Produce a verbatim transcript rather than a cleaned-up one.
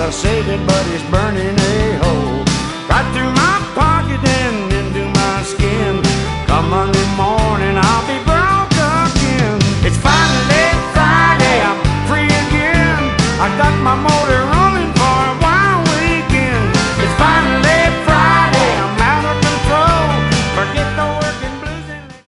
I saved it, but it's burning a hole right through my pocket and into my skin. Come Monday morning, I'll be broke again. It's finally Friday, I'm free again. I got my motor